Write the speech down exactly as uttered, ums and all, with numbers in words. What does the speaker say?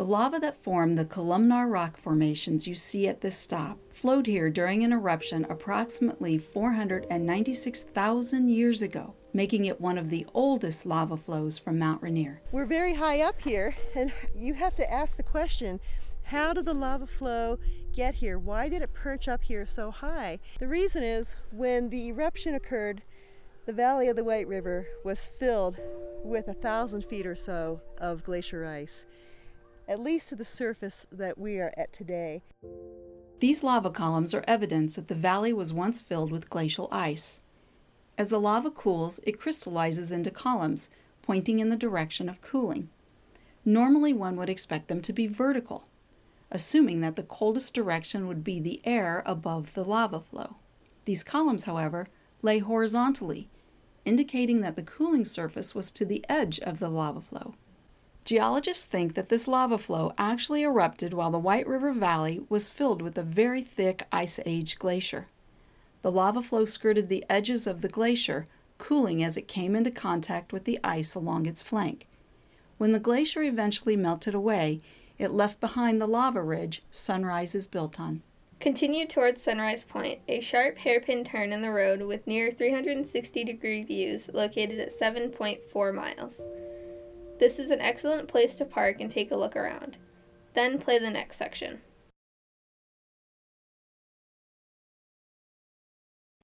The lava that formed the columnar rock formations you see at this stop flowed here during an eruption approximately four hundred ninety-six thousand years ago, making it one of the oldest lava flows from Mount Rainier. We're very high up here, and you have to ask the question, how did the lava flow get here? Why did it perch up here so high? The reason is, when the eruption occurred, the valley of the White River was filled with a thousand feet or so of glacier ice, at least to the surface that we are at today. These lava columns are evidence that the valley was once filled with glacial ice. As the lava cools, it crystallizes into columns, pointing in the direction of cooling. Normally, one would expect them to be vertical, assuming that the coldest direction would be the air above the lava flow. These columns, however, lay horizontally, indicating that the cooling surface was to the edge of the lava flow. Geologists think that this lava flow actually erupted while the White River Valley was filled with a very thick Ice Age glacier. The lava flow skirted the edges of the glacier, cooling as it came into contact with the ice along its flank. When the glacier eventually melted away, it left behind the lava ridge Sunrise is built on. Continue towards Sunrise Point, a sharp hairpin turn in the road with near three hundred sixty degree views located at seven point four miles. This is an excellent place to park and take a look around. Then play the next section.